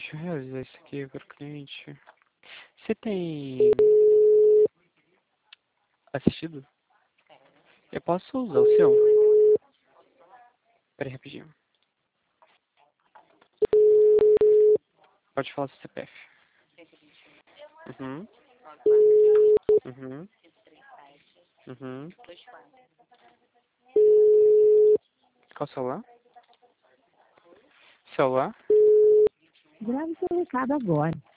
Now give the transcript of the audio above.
Deixa eu realizar isso aqui para o cliente. Você tem assistido? Eu posso usar o seu? Pera aí, rapidinho. Pode falar seu CPF. Uhum. Uhum. Uhum. Qual celular? Celular? Grave seu recado agora.